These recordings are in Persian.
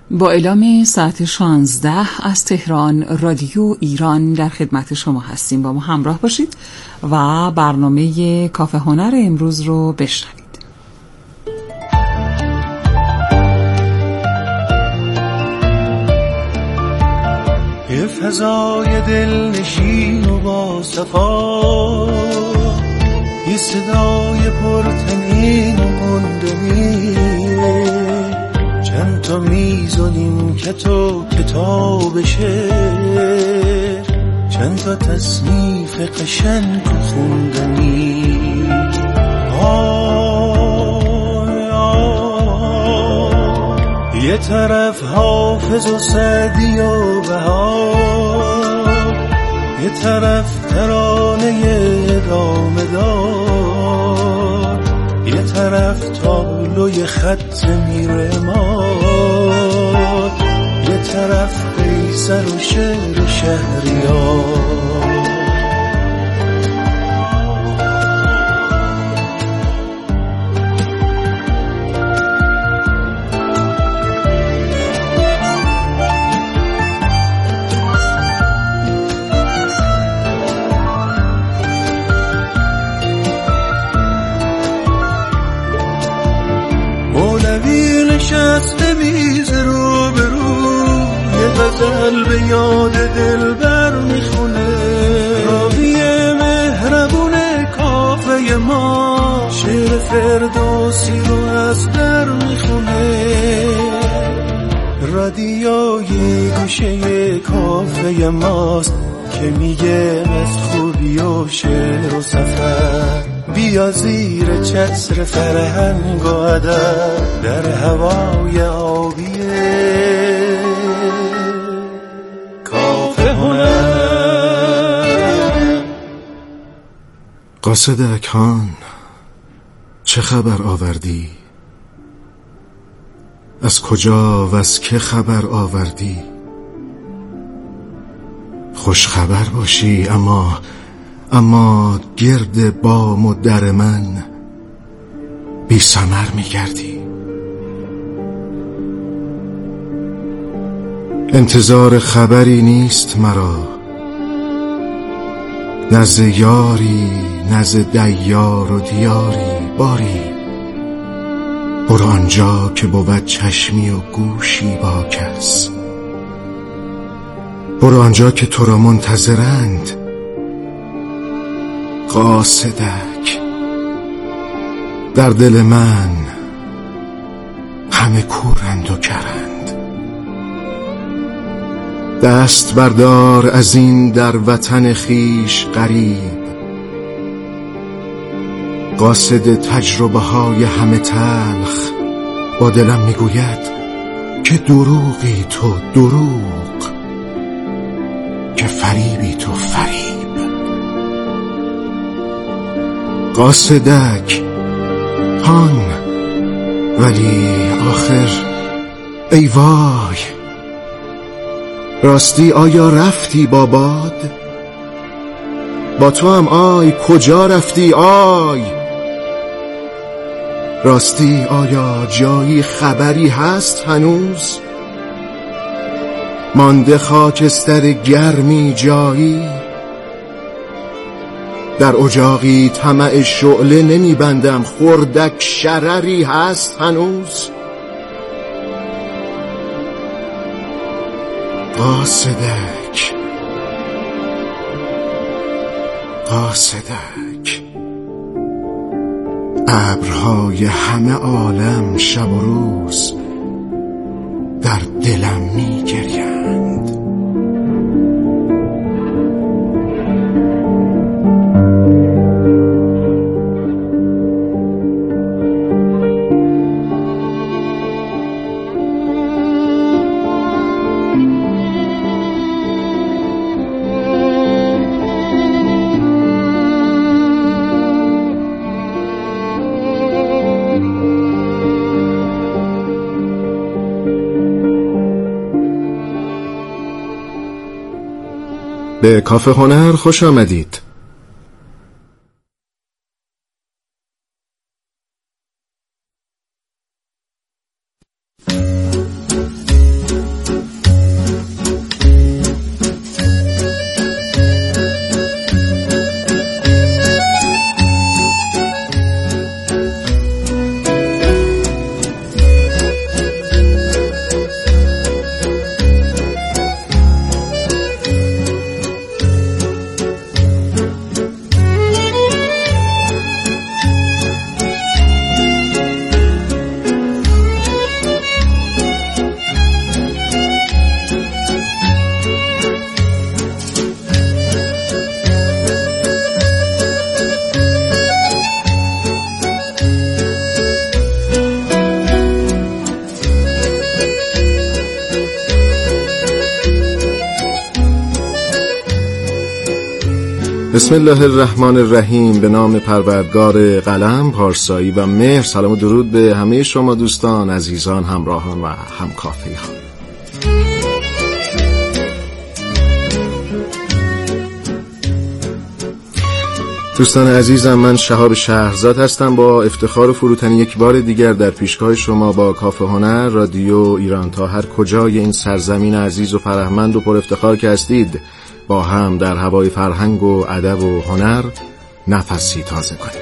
با اعلام ساعت 16 از تهران رادیو ایران در خدمت شما هستیم. با ما همراه باشید و برنامه کافه هنر امروز رو بشنوید. یه فضای دلنشین و با صفا، یه صدای پرتنین و گندنی، چند تا میز و نیمکت و کتاب شعر، چند تا تصنیف قشنگ و خوندنی. یه طرف حافظ و سعدی و بهار، یه طرف ترانه ادامه دار، یه طرف تابلوی خط میرمار، یه طرف قیصر و شعر شهریار. نشسته میز رو به رو، یه غزل به یاد دلبر میخونه، راوی مهربون کافه ما شعر فردوسی رو از در میخونه. رادیوی گوشه کافه ماست که میگه از خوبی و شعر و سفر، بیا زیر چتر فرهنگ و ادب در هوای آبیه کافه هنر. قاصد اکهان، چه خبر آوردی؟ از کجا و از که خبر آوردی؟ خوش خبر باشی، اما گرد بام و در من بی ثمر میگردی. انتظار خبری نیست مرا، نزد یاری نزد دیار و دیاری، باری برو آنجا که بود چشمی و گوشی با کس، برو آنجا که تو را منتظرند. قاصدک، در دل من همه کورند و کرند. دست بردار از این در وطن خیش غریب، قاصد تجربه های همه تلخ با دلم میگوید که دروغی تو دروغ، که فریبی تو فریب. قاصدک هان، ولی آخر ای وای، راستی آیا رفتی با باد؟ با تو هم آی، کجا رفتی آی؟ راستی آیا جایی خبری هست هنوز؟ مانده خاکستر گرمی جایی؟ در اجاقی طمع شعله نمی بندم، خردک شرری هست هنوز؟ قاصدک، قاصدک، ابرهای همه عالم شب و روز در دلم می گریند. به کافه هنر خوش آمدید. بسم الله الرحمن الرحیم. به نام پروردگار قلم، پارسایی و مهر. سلام و درود به همه شما دوستان، عزیزان، همراهان و همکافی‌ها. دوستان عزیزم، من شهاب شهرزاد هستم. با افتخار و فروتنی یک بار دیگر در پیشگاه شما با کافه هنر رادیو ایران تا هر کجای این سرزمین عزیز و فرهمند و پر افتخار که هستید با هم در هوای فرهنگ و ادب و هنر نفسی تازه کنیم.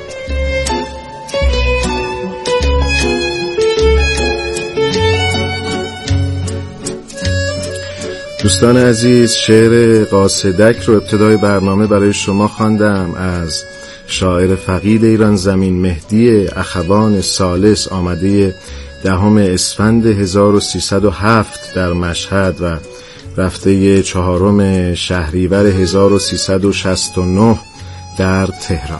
دوستان عزیز، شعر قاصدک رو ابتدای برنامه برای شما خواندم از شاعر فقید ایران زمین مهدی اخوان ثالث، آمده 10 اسفند 1307 در مشهد و رفته 4 شهریور 1369 در تهران.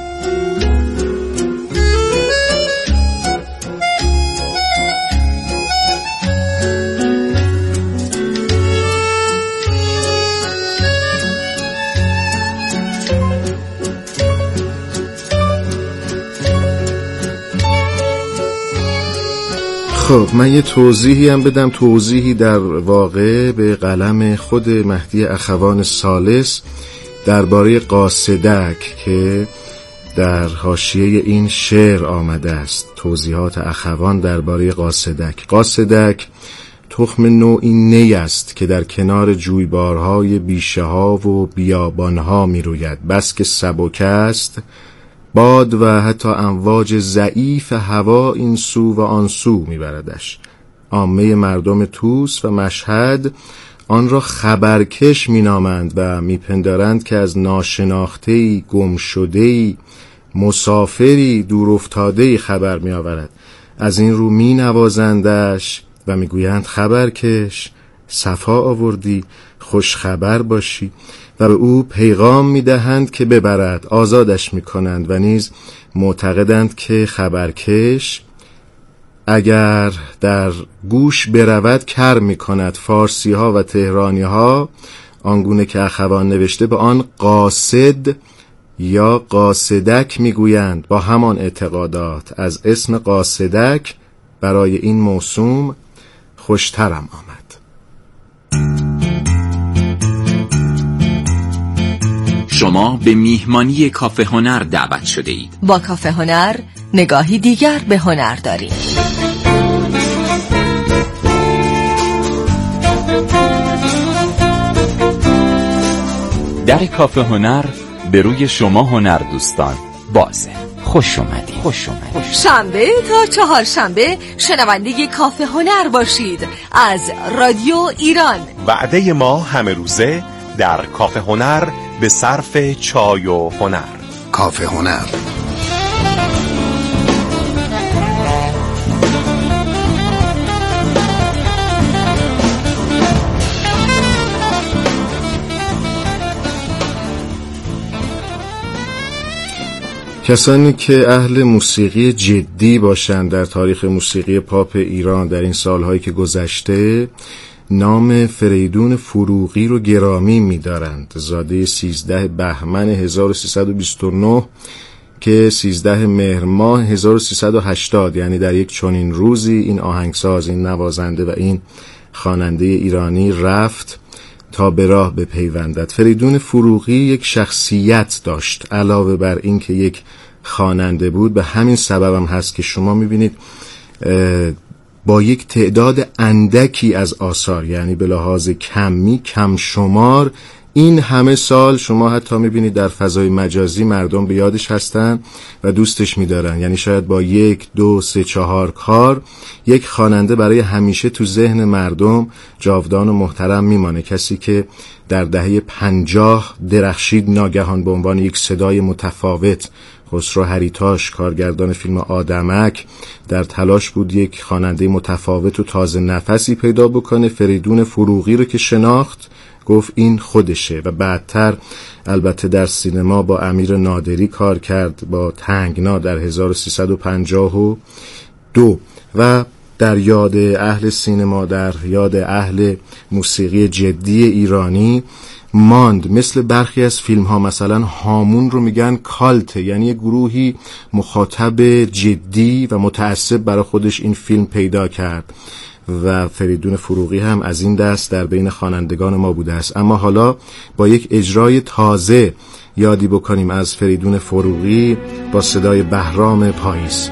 خب من یه توضیحی هم بدم، توضیحی در واقع به قلم خود مهدی اخوان ثالث درباره قاصدک که در حاشیه این شعر آمده است. توضیحات اخوان درباره قاصدک. قاصدک تخم نوعی نی است که در کنار جویبارهای بیشه ها و بیابانها می روید. بس که سبک است، باد و حتی امواج ضعیف هوا این سو و آن سو میبردش. عامه مردم طوس و مشهد آن را خبرکش مینامند و میپندارند که از ناشناخته‌ای، گمشده‌ای، مسافری، دورافتاده‌ای خبر میآورد. از این رو مینوازندش و میگویند خبرکش، صفا آوردی، خوش خبر باشی، و به او پیغام میدهند که ببرد، آزادش میکنند و نیز معتقدند که خبرکش اگر در گوش برود کر میکند. فارسی ها و تهرانی ها آنگونه که اخوان نوشته به آن قاصد یا قاصدک میگویند. با همان اعتقادات از اسم قاصدک برای این موسوم خوشترم آمد. شما به میهمانی کافه هنر دعوت شده اید. با کافه هنر نگاهی دیگر به هنر داریم. در کافه هنر به روی شما هنر دوستان بازه. خوش اومدید. شنبه تا چهارشنبه شنونده کافه هنر باشید از رادیو ایران. وعده ما همه روزه در کافه هنر به صرف چای و هنر. کافه هنر. کسانی که اهل موسیقی جدی باشند در تاریخ موسیقی پاپ ایران در این سالهایی که گذشته نام فریدون فروغی رو گرامی می‌دارند. زاده 13 بهمن 1329 که 13 مهر ماه 1380، یعنی در یک چنین روزی این آهنگساز، این نوازنده و این خواننده ایرانی رفت تا به راه بپیوندد. فریدون فروغی یک شخصیت داشت، علاوه بر این که یک خواننده بود. به همین سبب هم هست که شما می‌بینید با یک تعداد اندکی از آثار، یعنی به لحاظ کمی کم شمار، این همه سال شما حتی میبینید در فضای مجازی مردم به یادش هستن و دوستش میدارن. یعنی شاید با 1 2 3 4 کار یک خواننده برای همیشه تو ذهن مردم جاودان و محترم میمانه. کسی که در دهه 50 درخشید ناگهان به عنوان یک صدای متفاوت. خسرو هریتاش، کارگردان فیلم آدمک، در تلاش بود یک خواننده متفاوت و تازه نفسی پیدا بکنه. فریدون فروغی رو که شناخت گفت این خودشه و بعدتر البته در سینما با امیر نادری کار کرد، با تنگنا در 1352 و در یاد اهل سینما، در یاد اهل موسیقی جدی ایرانی ماند. مثل برخی از فیلم ها، مثلا هامون رو میگن کالت، یعنی یه گروهی مخاطب جدی و متعصب برای خودش این فیلم پیدا کرد و فریدون فروغی هم از این دست در بین خوانندگان ما بوده است. اما حالا با یک اجرای تازه یادی بکنیم از فریدون فروغی با صدای بهرام پاییز.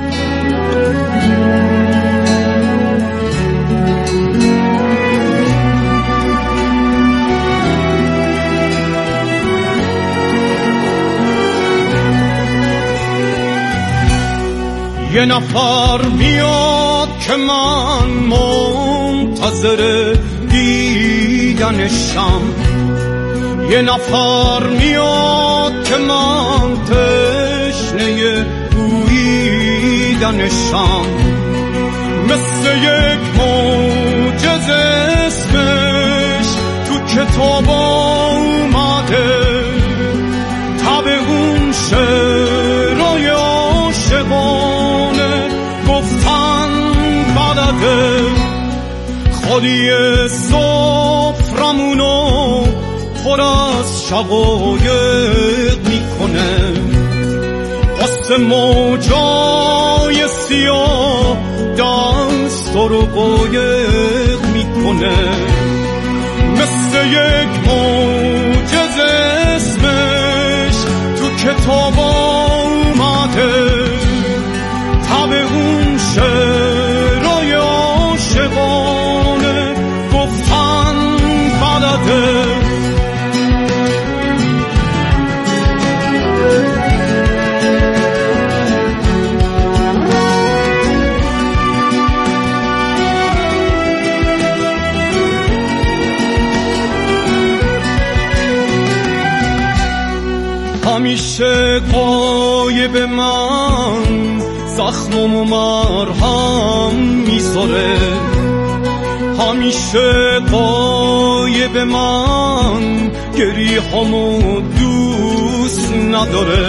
یه نفر میاد که من منتظر دیدنشم، یه نفر میاد که من تشنه بویدنشم، مثل یک معجزه اسمش تو کتاب اومده، تب اون شعرهای عاشقانه گفتن بلده، خالی سفرمونو پر از شقایق میکنه، واسه موجای سیاه دست رو قایق میکنه، مثل یک معجزه اسمش تو کتاب اومده، تب اون شعرهای عاشقانه گفتن بلده. همیشه قایب من زخمم و مرهم میذاره، همیشه قایب من گریه‌هامو دوست نداره،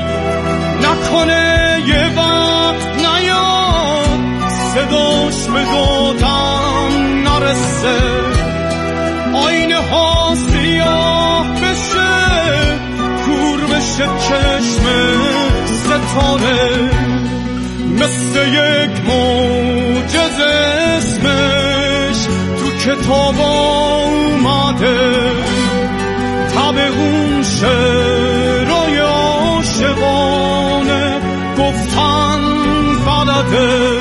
نکنه یه وقت نیاد صداش به دادم نرسه، آینه ها سیاه بشه کور بشه چشم ستاره، مثل یک معجزه اسمش تو کتاب اومده، تب اون شعرهای عاشقانه گفتن بلده.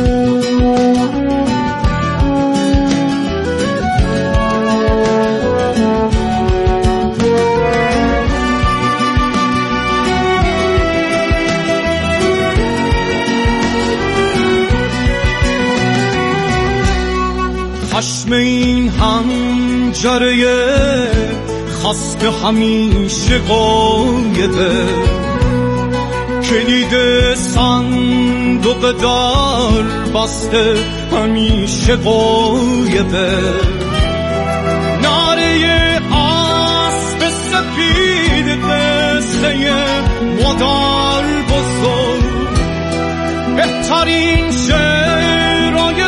خشم این حنجره خسته همیشه غایبه، کلید صندوق در بسته همیشه غایبه، نعره اسب سپید قصه مادر بزرگ، بهترین شعرهای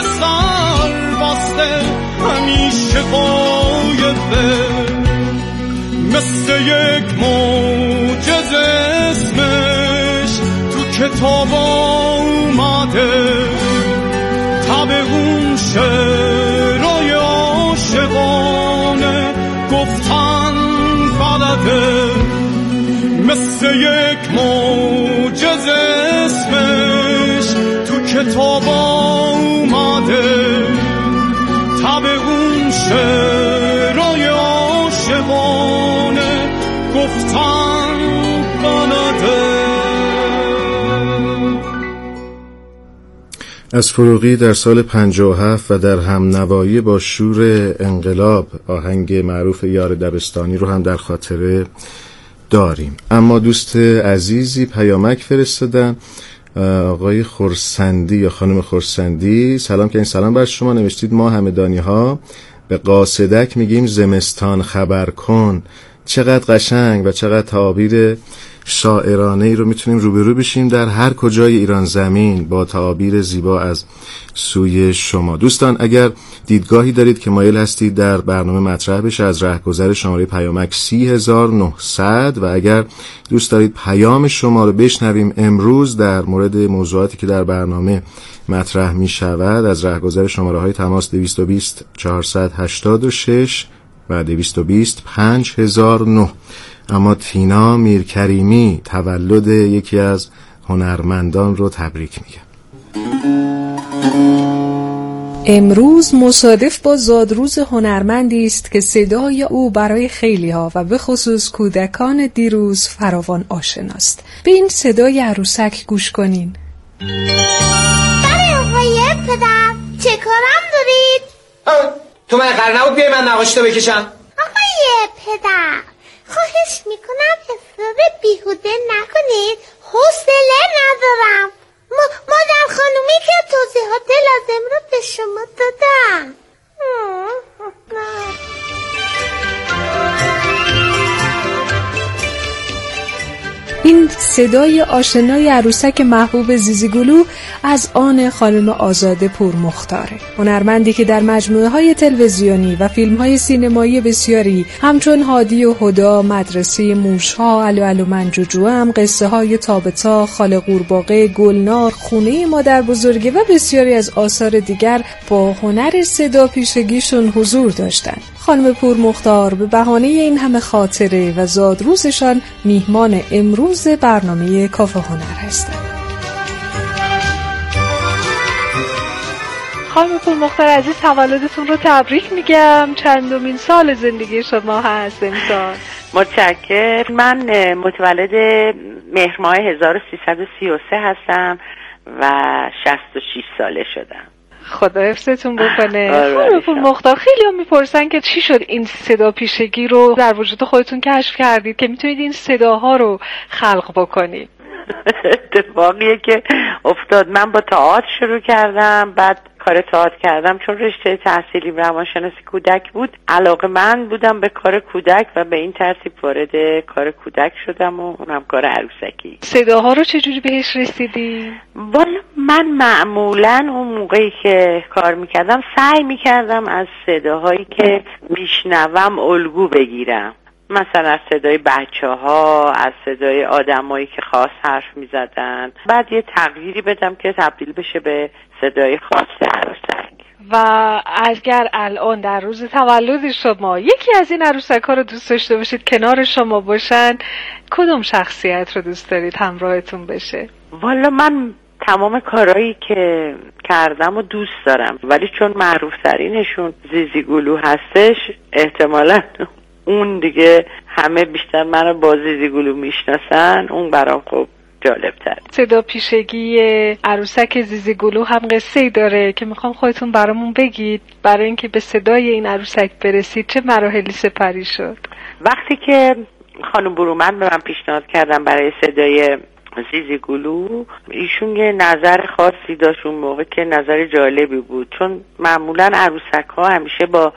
همیشه غایبه، مثل یک معجزه اسمش تو کتاب اومده، تب اون شعرهای عاشقانه گفتن بلده، مثل یک معجزه اسمش تو کتاب اومده، تب اون شعرهای عاشقانه گفتن بلده. از فروغی در سال 57 و در همنوایی با شور انقلاب آهنگ معروف یار دبستانی رو هم در خاطره داریم. اما دوست عزیزی پیامک فرستادن، آقای خورسندی یا خانم خورسندی، سلام که این سلام بر شما، نوشتید ما همدانی ها به قاصدک میگیم زمستان خبر کن. چقدر قشنگ و چقدر تعابیر شاعرانه ای رو میتونیم روبرو بشیم در هر کجای ایران زمین با تعابیر زیبا از سوی شما. دوستان اگر دیدگاهی دارید که مایل هستید در برنامه مطرح بشه، از رهگذر شماره پیامک 30900 و اگر دوست دارید پیام شما رو بشنویم امروز در مورد موضوعاتی که در برنامه مطرح می شود، از رهگذر شماره های تماس 220 486 و 220 5009. اما تینا میرکریمی تولد یکی از هنرمندان رو تبریک میگه. امروز مصادف با زادروز هنرمندی است که صدای او برای خیلی‌ها و به خصوص کودکان دیروز فراوان آشناست. به این صدای عروسک گوش کنین. بله آقای پدر، چه کارم دارید؟ تو من قرار نبود بیای من نقاشی تو بکشم؟ آقای پدر خواهش میکنم حساب بیهوده نکنید، حوصله ندارم. مادر خانومی که توضیحات لازم رو به شما دادم. این صدای آشنای عروسک محبوب زیزیگلو از آن خانم آزاده پورمختاره، هنرمندی که در مجموعه‌های تلویزیونی و فیلم‌های سینمایی بسیاری همچون هادی و هدا، مدرسه موش‌ها، الو الو من جوجوام، قصه‌های تابتا، خاله قورباغه، گلنار، خونه مادر بزرگه و بسیاری از آثار دیگر با هنر صدا پیشگیشون حضور داشتند. خانم پورمختار به بهانه این همه خاطره و زادروزشان میهمان امروز برنامه کافه هنر هستند. خانم پورمختار عزیز، تولدتون رو تبریک میگم. چندمین سال زندگی شما هست امسال؟ متشکرم. من متولد مهر ماه 1333 هستم و 66 ساله شدم. خدا حفظتون بکنه. خانم پورمختار، خیلی هم میپرسن که چی شد این صدا پیشگی رو در وجود خودتون کشف کردید که میتونید این صداها رو خلق بکنید؟ اتفاقیه که افتاد. من با تئاتر شروع کردم، بعد کار تئاتر کردم چون رشته تحصیلی روانشناسی کودک بود. علاقه‌مند بودم به کار کودک و به این ترتیب وارد کار کودک شدم و اونم کار عروسکی. صداها رو چجوری بهش رسیدی؟ والا من معمولاً اون موقعی که کار میکردم سعی میکردم از صداهایی که میشنوم الگو بگیرم، مثلا از صدای بچه‌ها، از صدای آدمایی که خاص حرف میزدن، بعد یه تغییری بدم که تبدیل بشه به صدای خاص عروسک. و اگر الان در روز تولد شما یکی از این عروسک‌ها رو دوست داشته باشید کنار شما باشن، کدوم شخصیت رو دوست دارید همراهتون بشه؟ والا من تمام کارهایی که کردم و دوست دارم، ولی چون معروف ترینشون زیزیگلو هستش احتمالاً اون دیگه همه بیشتر منو با زیزیگلو میشناسن، اون برام خب جالب تر. صدا پیشگی عروسک زیزیگلو هم قصه‌ای داره که میخوام خودتون برامون بگید، برای اینکه به صدای این عروسک برسید چه مراحلی سپری شد؟ وقتی که خانم برومند به من پیشنهاد کردن برای صدای زیزیگلو، ایشون یه نظر خاصی داشت اون موقع که نظر جالبی بود، چون معمولا عروسک ها همیشه با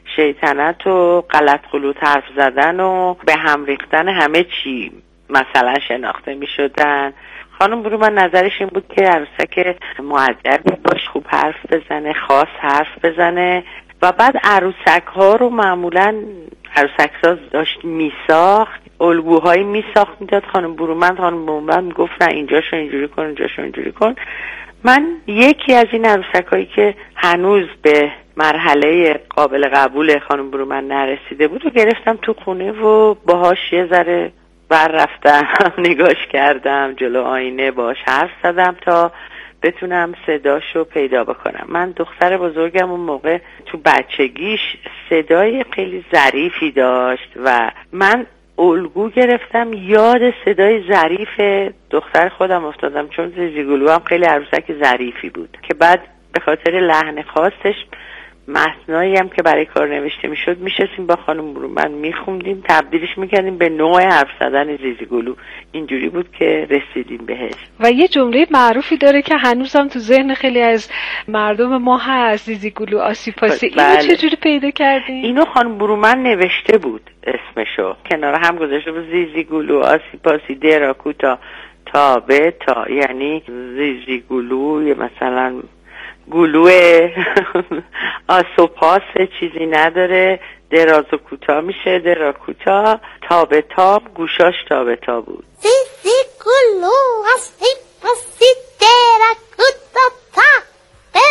شیطنت و غلط غلوط حرف زدن و به هم ریختن همه چی مثلا شناخته می شدن. خانم برومند نظرش این بود که عروسک مؤدبی باش، خوب حرف بزنه، خاص حرف بزنه و بعد عروسک ها رو معمولا عروسک ساز داشت می ساخت، الگوهایی می ساخت میداد خانم برومند می گفت نه اینجاشو اینجوری کن، اینجاشو اینجوری کن. من یکی از این عروسک هایی که هنوز به مرحله قابل قبول خانم برومند نرسیده بود و گرفتم تو خونه و باهاش یه ذره بر رفتم، نگاش کردم، جلو آینه باهاش حرف زدم تا بتونم صداشو پیدا بکنم. من دختر بزرگم اون موقع تو بچگیش صدای خیلی ظریفی داشت و من الگو گرفتم، یاد صدای ظریف دختر خودم افتادم، چون زیزیگلو هم خیلی عروسک ظریفی بود که بعد به خاطر لحن خاصش متنایی هم که برای کار نوشته میشد میشستیم با خانم برومند میخوندیم، تبدیلش میکردیم به نوع حرف زدن زیزیگلو. اینجوری بود که رسیدیم بهش. و یه جمله معروفی داره که هنوزم تو ذهن خیلی از مردم ما هست، زیزیگلو آسیپاسی. اینو چجوری پیدا کردین؟ اینو خانم برومند نوشته بود اسمشو، کنار هم گذاشته بود زیزیگلو آسیپاسی دراکوتا تابه تا، یعنی زیزیگلو مثلا گلو آسوپاس چیزی نداره، دراز و کوتا میشه، دراکوتا تابه تاب، گوشاش تابه تا بود. زیزیگلو آسیپاسی دراکوتا تابه.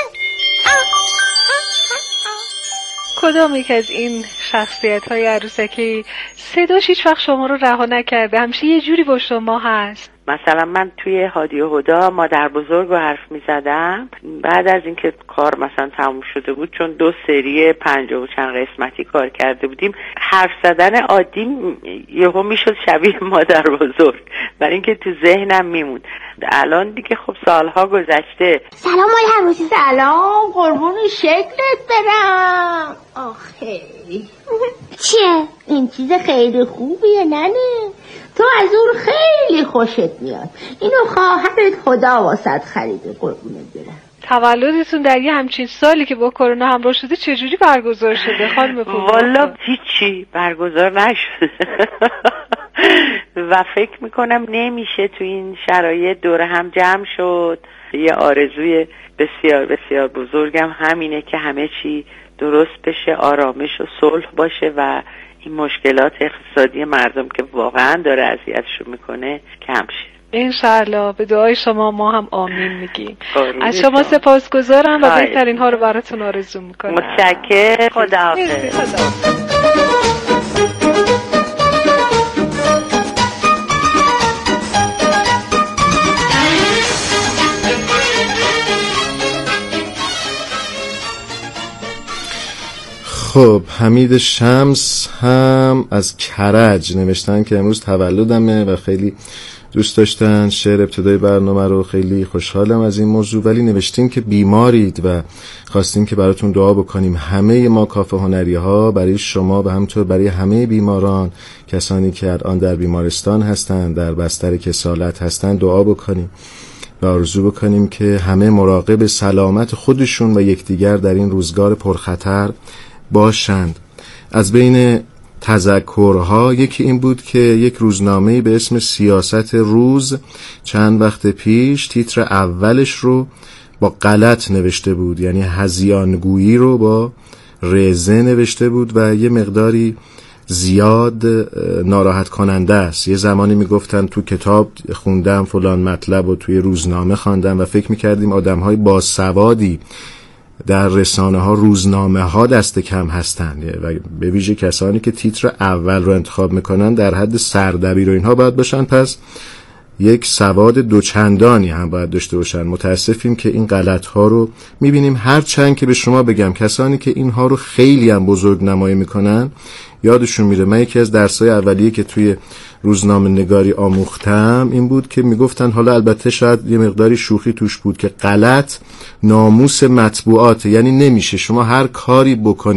کدام یک از این شخصیت‌های عروسکی صداش هیچ وقت شما رو رها نکرده، همیشه یه جوری با شما هست؟ مثلا من توی هادی و هدا مادر بزرگ رو حرف می زدم، بعد از اینکه کار مثلا تموم شده بود، چون 2 سری 50 و چند قسمتی کار کرده بودیم، حرف زدن عادی یهو میشد شبیه مادر بزرگ، برای اینکه تو ذهنم میموند. الان دیگه خب سالها گذشته. سلام آقای حروسی. سلام، قربون شکلت برم. آخه چیه؟ این چیز خیلی خوبیه ننه، تو از اون خیلی خوشت میاد. اینو خواهرت خدا واسط خریده، قربونت برم. تولدتون در یه همچین سالی که با کرونا همراه شده چجوری برگزار شده خانم پور؟ والا هیچی برگزار نشده و فکر میکنم نمیشه تو این شرایط دور هم جمع شد. یه آرزوی بسیار بسیار بزرگم همینه که همه چی درست بشه، آرامش و صلح باشه و این مشکلات اقتصادی مردم که واقعا داره اذیتشون میکنه کم شه. انشالله. به دعای شما ما هم آمین میگیم. از شما سپاسگزارم و بهترین ها رو براتون آرزو میکنم. متشکرم. خداحافظ. خب حمید شمس هم از کرج نوشتن که امروز تولدمه و خیلی دوست داشتن شعر ابتدای برنامه رو. خیلی خوشحالم از این موضوع، ولی نوشتین که بیمارید و خواستیم که براتون دعا بکنیم. همه ما کافه هنری ها برای شما و همطور برای همه بیماران، کسانی که الان در بیمارستان هستن، در بستر کسالت هستن، دعا بکنیم و آرزو بکنیم که همه مراقب سلامت خودشون و یکدیگر در این روزگار پرخطر باشند. از بین تذکرها یکی این بود که یک روزنامه‌ای به اسم سیاست روز چند وقت پیش تیتر اولش رو با غلط نوشته بود، یعنی هذیانگویی رو با رزه نوشته بود و یه مقداری زیاد ناراحت کننده است. یه زمانی میگفتن تو کتاب خوندم فلان مطلب و توی روزنامه خواندم و فکر میکردیم آدم‌های باسوادی در رسانه ها، روزنامه ها دست کم هستن و به ویژه کسانی که تیتر اول رو انتخاب میکنن در حد سردبیر و اینها باید باشن، پس یک سواد دوچندانی هم باید داشته باشن. متاسفیم که این غلط ها رو میبینیم. هرچند که به شما بگم کسانی که اینها رو خیلی هم بزرگ نمایی میکنن یادشون میره. من یکی از درسای اولیه که توی روزنامه نگاری آموختم این بود که میگفتن، حالا البته شاید یه مقداری شوخی توش بود، که غلط ناموس مطبوعات، یعنی نمیشه شما هر کاری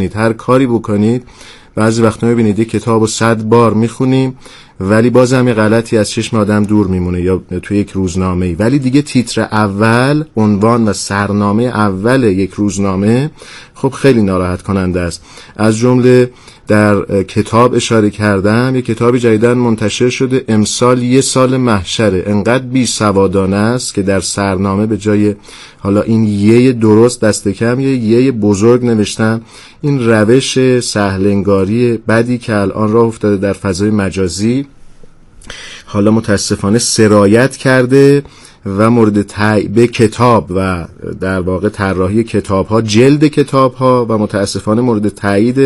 بکنید بعضی وقتا میبینید یک کتاب رو 100 بار میخونیم ولی بازم یه غلطی از چشم آدم دور میمونه یا توی یک روزنامه‌ای، ولی دیگه تیتر اول، عنوان و سرنامه اول یک روزنامه خب خیلی ناراحت کننده است. از جمله در کتاب اشاره کردم، یک کتابی جدیداً منتشر شده، امسال 1 سال محشره، انقدر بی سوادانه است که در سرنامه به جای حالا این یه درست دست کم یه بزرگ نوشتن. این روش سهلنگاری بدی که الان راه افتاده در فضای مجازی حالا متاسفانه سرایت کرده و مورد به کتاب و در واقع طراحی کتاب ها، جلد کتاب ها و متاسفانه مورد تایید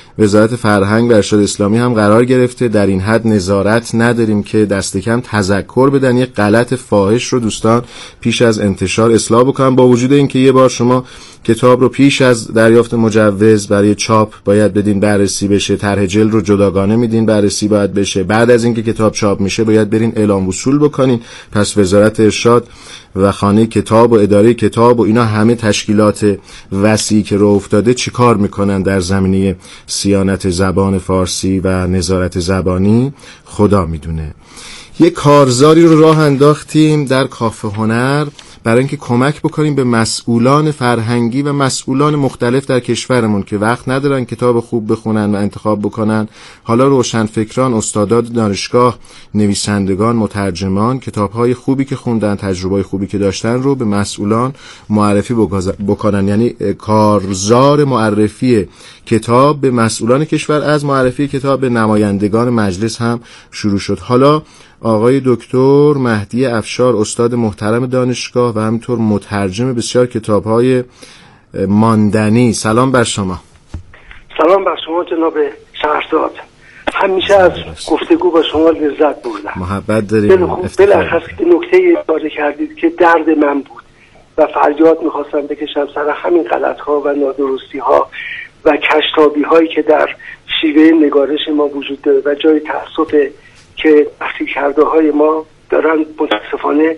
وزارت فرهنگ و ارشاد اسلامی هم قرار گرفته. در این حد نظارت نداریم که دست کم تذکر بدن، یک غلط فاحش رو دوستان پیش از انتشار اصلاح بکنن. با وجود اینکه یه بار شما کتاب رو پیش از دریافت مجوز برای چاپ باید بدین بررسی بشه، طرح جلد رو جداگانه میدین بررسی باید بشه، بعد از اینکه کتاب چاپ میشه باید برین اعلام وصول بکنین. پس وزارت ارشاد و خانه کتاب و اداره کتاب و اینا همه تشکیلات وسیعی که رو افتاده چیکار میکنن در زمینه صیانت زبان فارسی و نظارت زبانی خدا میدونه. یک کارزاری رو راه انداختیم در کافه هنر برای اینکه کمک بکنیم به مسئولان فرهنگی و مسئولان مختلف در کشورمون که وقت ندارن کتاب خوب بخونن و انتخاب بکنن. حالا روشنفکران، استادان دانشگاه، نویسندگان، مترجمان کتاب‌های خوبی که خوندن، تجربه‌های خوبی که داشتن رو به مسئولان معرفی بکنن. یعنی کارزار معرفی کتاب به مسئولان کشور از معرفی کتاب به نمایندگان مجلس هم شروع شد. حالا آقای دکتر مهدی افشار، استاد محترم دانشگاه و همینطور مترجم بسیار کتاب‌های ماندنی، سلام بر شما. سلام بر شما جناب شهرزاد. همیشه از گفتگو با شما لذت بردم. محبت داریم. بالاخص نکته اشاره کردید که درد من بود و فریاد می‌خواستم بکشم سر همین غلط‌ها و نادرستی‌ها و کشتابی‌هایی که در شیوه نگارش ما وجود داره و جای تأسفه که تحصیل کرده های ما دارن متاسفانه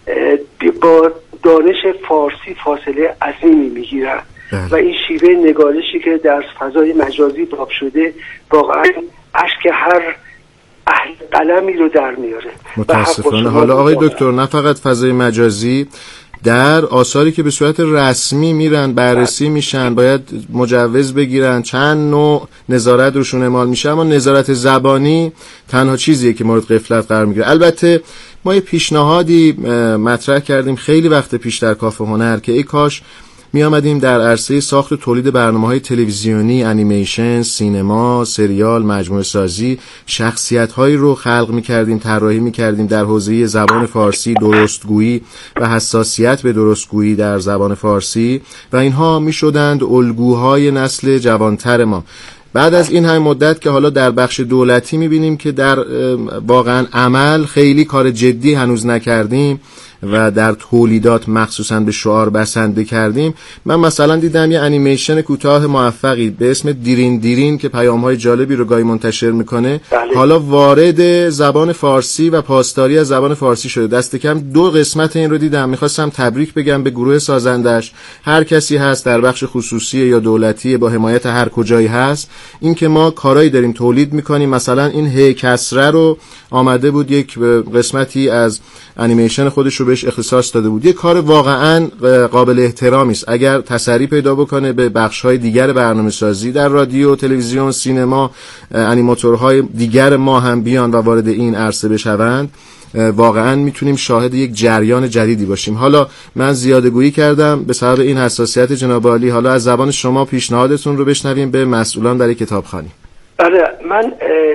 با دانش فارسی فاصله عظیمی میگیرن و این شیوه نگارشی که در فضای مجازی باب شده واقعا اشک هر اهل قلمی رو در میاره. متاسفانه. حالا آقای دکتر نه فقط فضای مجازی، در آثاری که به صورت رسمی میرن بررسی میشن باید مجوز بگیرن، چند نوع نظارت روشون اعمال میشه، اما نظارت زبانی تنها چیزیه که مورد غفلت قرار میگیره. البته ما یه پیشنهادی مطرح کردیم خیلی وقت پیش در کافه هنر که ای کاش می آمدیم در عرصه ساخت و تولید برنامه‌های تلویزیونی، انیمیشن، سینما، سریال، مجموعه سازی شخصیت‌هایی رو خلق می‌کردیم، طراحی می‌کردیم در حوزه زبان فارسی، درستگویی و حساسیت به درستگویی در زبان فارسی و اینها می‌شدند الگوهای نسل جوانتر ما. بعد از این همه مدت که حالا در بخش دولتی می‌بینیم که در واقعاً عمل خیلی کار جدی هنوز نکردیم و در تولیدات مخصوصا به شعار بسنده کردیم. من مثلا دیدم یه انیمیشن کوتاه موفقی به اسم دیرین دیرین که پیام‌های جالبی رو گاهی منتشر میکنه حالا وارد زبان فارسی و پاسداری از زبان فارسی شده. دست کم 2 قسمت این رو دیدم. میخواستم تبریک بگم به گروه سازندش. هر کسی هست در بخش خصوصی یا دولتی با حمایت هر کجایی هست، این که ما کارایی داریم تولید میکنیم. مثلا این هی کسره رو آمده بود یک قسمتی از انیمیشن خودش رو بهش اختصاص داده بود. یه کار واقعا قابل احترامی است. اگر تسری پیدا بکنه به بخش‌های دیگر برنامه‌سازی در رادیو، تلویزیون، سینما، انیماتورهای دیگر ما هم بیان و وارد این عرصه بشوند، واقعا میتونیم شاهد یک جریان جدیدی باشیم. حالا من زیاده‌گویی کردم به سبب این حساسیت جناب عالی. حالا از زبان شما پیشنهادتون رو بشنویم به مسئولان برای کتابخوانی. بله، من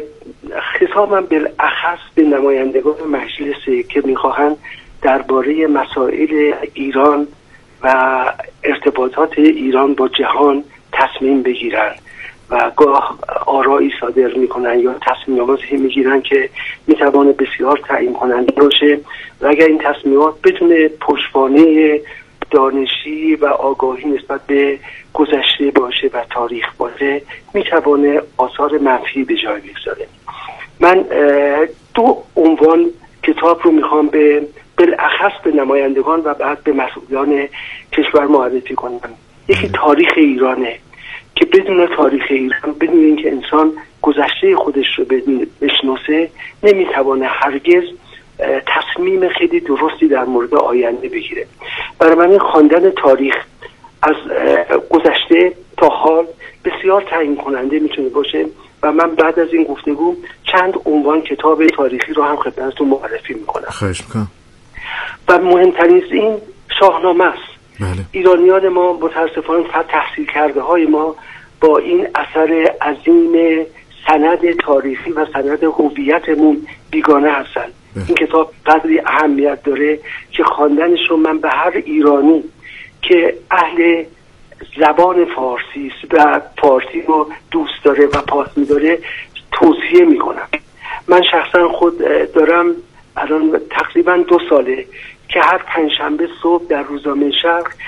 خطابم بالاخص به نمایندگان مجلس که میخواهند درباره مسائل ایران و ارتباطات ایران با جهان تصمیم بگیرن و گاه آرایی صادر میکنن یا تصمیماتی میگیرن که میتوانه بسیار تعیین کننده باشه و اگر این تصمیمات بدون پشتوانه دانشی و آگاهی نسبت به گذشته باشه و تاریخ باشه میتوانه آثار منفی به جای بگذاره. من 2 عنوان کتاب رو میخوام بالاخص به نمایندگان و بعد به مسئولان کشور معرفی کنم. یکی تاریخ ایرانه که بدون تاریخ ایران، بدون اینکه انسان گذشته خودش رو بشناسه، نمیتوانه هرگز تصمیم خیلی درستی در مورد آینده بگیره. برای من خواندن تاریخ از گذشته تا حال بسیار تعیین کننده میتونه باشه و من بعد از این گفتگو چند عنوان کتاب تاریخی رو هم خدمتتون معرفی میکنم. خواهش میکنم. و مهمترین این شاهنامه است. بله. ایرانیان ما متاسفانه تحصیل کرده های ما با این اثر عظیم سند تاریخی و سند هویتمون بیگانه هستن. این کتاب قدری اهمیت داره که خواندنش رو من به هر ایرانی که اهل زبان فارسی است و فارسی رو دوست داره و پاس می‌داره توصیه میکنم. من شخصا خود دارم الان تقریبا 2 ساله که هر پنجشنبه صبح در روزنامه شرق